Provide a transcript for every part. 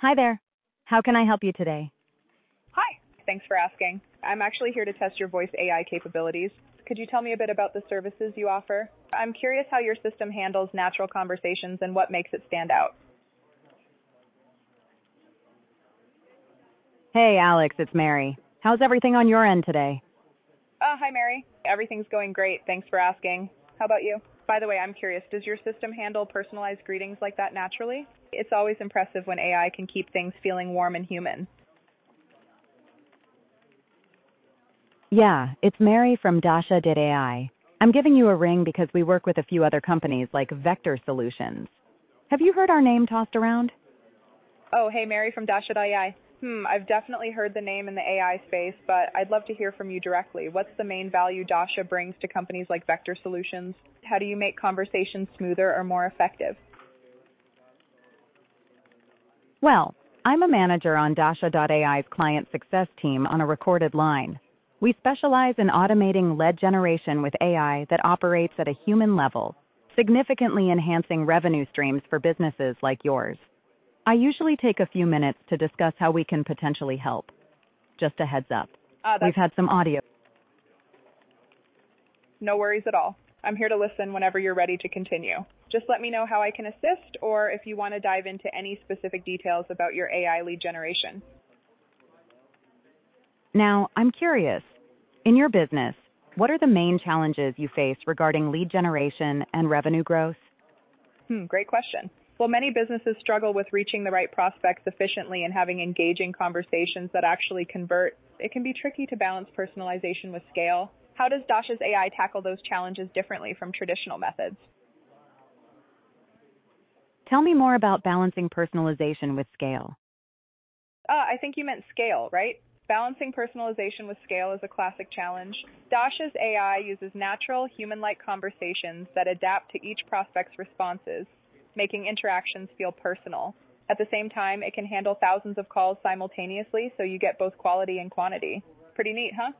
Hi there. How can I help you today? Hi. Thanks for asking. I'm actually here to test your voice AI capabilities. Could you tell me a bit about the services you offer? I'm curious how your system handles natural conversations and what makes it stand out. Hey, Alex, it's Mary. How's everything on your end today? Hi, Mary. Everything's going great. Thanks for asking. How about you? By the way, I'm curious, does your system handle personalized greetings like that naturally? It's always impressive when AI can keep things feeling warm and human. Yeah, it's Mary from Dasha.ai. I'm giving you a ring because we work with a few other companies like Vector Solutions. Have you heard our name tossed around? Oh, hey, Mary from Dasha.ai. I've definitely heard the name in the AI space, but I'd love to hear from you directly. What's the main value Dasha brings to companies like Vector Solutions? How do you make conversations smoother or more effective? Well, I'm a manager on Dasha.ai's client success team on a recorded line. We specialize in automating lead generation with AI that operates at a human level, significantly enhancing revenue streams for businesses like yours. I usually take a few minutes to discuss how we can potentially help. Just a heads up. We've That's had some audio. no worries at all. I'm here to listen whenever you're ready to continue. Just let me know how I can assist or if you want to dive into any specific details about your AI lead generation. Now, I'm curious. In your business, what are the main challenges you face regarding lead generation and revenue growth? Great question. Well, many businesses struggle with reaching the right prospects efficiently and having engaging conversations that actually convert. It can be tricky to balance personalization with scale. How does Dasha's AI tackle those challenges differently from traditional methods? Tell me more about balancing personalization with scale. I think you meant scale, right? Balancing personalization with scale is a classic challenge. Dasha's AI uses natural, human-like conversations that adapt to each prospect's responses, making interactions feel personal. At the same time, it can handle thousands of calls simultaneously, so you get both quality and quantity. Pretty neat, huh?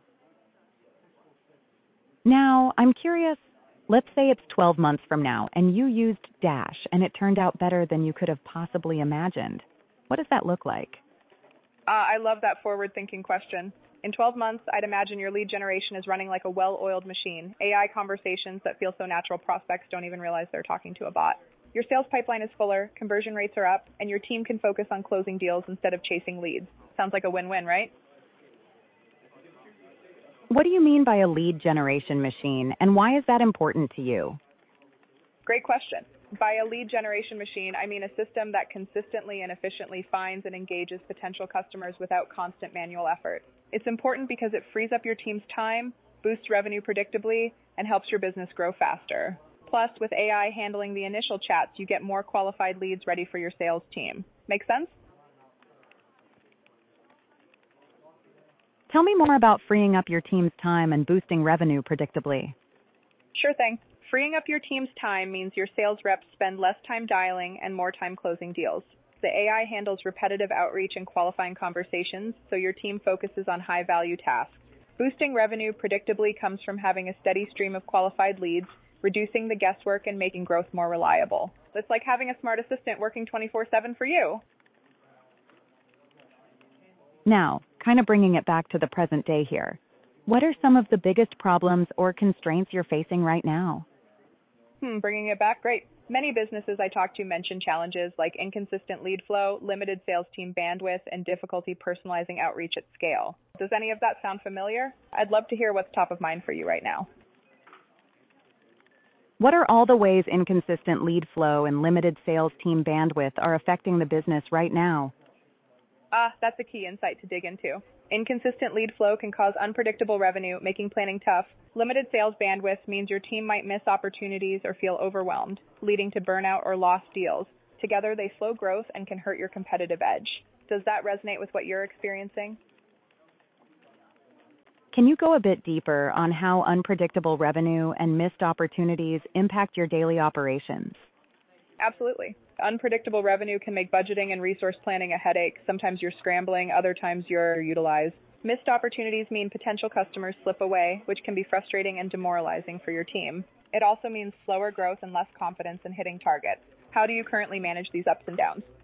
Now, I'm curious. Let's say it's 12 months from now and you used Dash and it turned out better than you could have possibly imagined. What does that look like? I love that forward-thinking question. In 12 months, I'd imagine your lead generation is running like a well-oiled machine. AI conversations that feel so natural, prospects don't even realize they're talking to a bot. Your sales pipeline is fuller, conversion rates are up, and your team can focus on closing deals instead of chasing leads. Sounds like a win-win, right? What do you mean by a lead generation machine, and why is that important to you? Great question. By a lead generation machine, I mean a system that consistently and efficiently finds and engages potential customers without constant manual effort. It's important because it frees up your team's time, boosts revenue predictably, and helps your business grow faster. Plus, with AI handling the initial chats, you get more qualified leads ready for your sales team. Make sense? Tell me more about freeing up your team's time and boosting revenue predictably. Sure thing. Freeing up your team's time means your sales reps spend less time dialing and more time closing deals. The AI handles repetitive outreach and qualifying conversations, so your team focuses on high-value tasks. Boosting revenue predictably comes from having a steady stream of qualified leads, reducing the guesswork and making growth more reliable. It's like having a smart assistant working 24/7 for you. Now, kind of bringing it back to the present day here. What are some of the biggest problems or constraints you're facing right now? Bringing it back, great. Many businesses I talk to mention challenges like inconsistent lead flow, limited sales team bandwidth, and difficulty personalizing outreach at scale. Does any of that sound familiar? I'd love to hear what's top of mind for you right now. What are all the ways inconsistent lead flow and limited sales team bandwidth are affecting the business right now? That's a key insight to dig into. Inconsistent lead flow can cause unpredictable revenue, making planning tough. Limited sales bandwidth means your team might miss opportunities or feel overwhelmed, leading to burnout or lost deals. Together, they slow growth and can hurt your competitive edge. Does that resonate with what you're experiencing? Can you go a bit deeper on how unpredictable revenue and missed opportunities impact your daily operations? Absolutely. Unpredictable revenue can make budgeting and resource planning a headache. Sometimes you're scrambling, other times you're utilized. Missed opportunities mean potential customers slip away, which can be frustrating and demoralizing for your team. It also means slower growth and less confidence in hitting targets. How do you currently manage these ups and downs?